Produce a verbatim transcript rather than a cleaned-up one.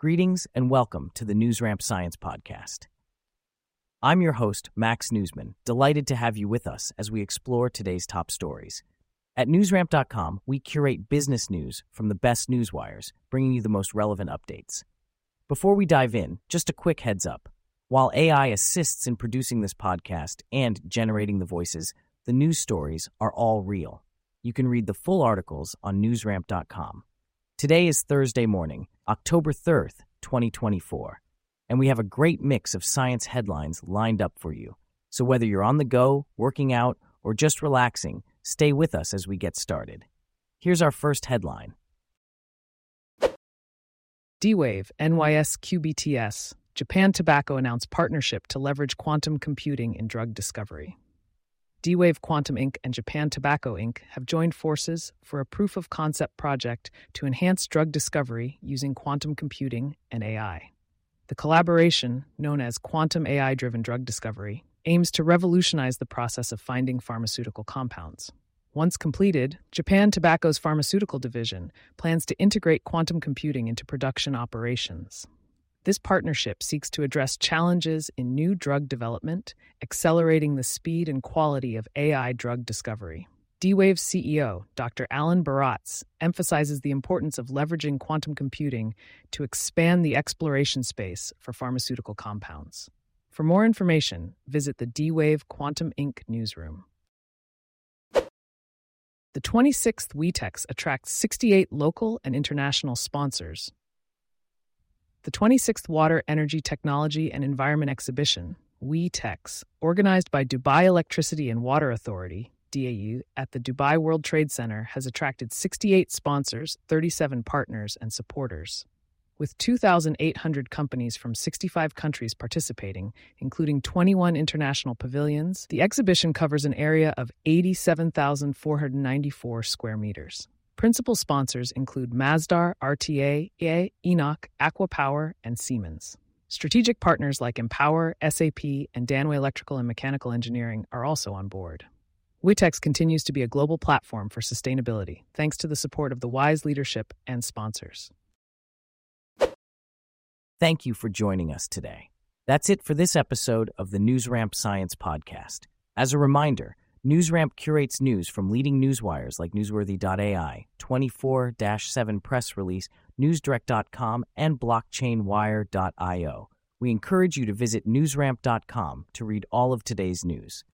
Greetings and welcome to the NewsRamp Science Podcast. I'm your host, Max Newsman, delighted to have you with us as we explore today's top stories. At newsramp dot com, we curate business news from the best newswires, bringing you the most relevant updates. Before we dive in, just a quick heads up. While A I assists in producing this podcast and generating the voices, the news stories are all real. You can read the full articles on newsramp dot com. Today is Thursday morning, October third, twenty twenty-four, and we have a great mix of science headlines lined up for you. So whether you're on the go, working out, or just relaxing, stay with us as we get started. Here's our first headline. D-Wave, N Y S Q B T S, Japan Tobacco announced partnership to leverage quantum computing in drug discovery. D-Wave Quantum Incorporated and Japan Tobacco Incorporated have joined forces for a proof-of-concept project to enhance drug discovery using quantum computing and A I. The collaboration, known as Quantum A I-Driven Drug Discovery, aims to revolutionize the process of finding pharmaceutical compounds. Once completed, Japan Tobacco's pharmaceutical division plans to integrate quantum computing into production operations. This partnership seeks to address challenges in new drug development, accelerating the speed and quality of A I drug discovery. D-Wave's C E O, Doctor Alan Baratz, emphasizes the importance of leveraging quantum computing to expand the exploration space for pharmaceutical compounds. For more information, visit the D-Wave Quantum Incorporated newsroom. The twenty-sixth WETEX attracts sixty-eight local and international sponsors. The twenty-sixth Water, Energy, Technology and Environment Exhibition, WETEX, organized by Dubai Electricity and Water Authority, D A U, at the Dubai World Trade Center, has attracted sixty-eight sponsors, thirty-seven partners, and supporters. With two thousand eight hundred companies from sixty-five countries participating, including twenty-one international pavilions, the exhibition covers an area of eighty-seven thousand four hundred ninety-four square meters. Principal sponsors include Masdar, R T A, Enoch, Aqua Power, and Siemens. Strategic partners like Empower, S A P, and Danway Electrical and Mechanical Engineering are also on board. WETEX continues to be a global platform for sustainability, thanks to the support of the WISE leadership and sponsors. Thank you for joining us today. That's it for this episode of the NewsRamp Science Podcast. As a reminder, NewsRamp curates news from leading newswires like newsworthy dot A I, twenty-four seven Press Release, newsdirect dot com, and blockchain wire dot io. We encourage you to visit newsramp dot com to read all of today's news.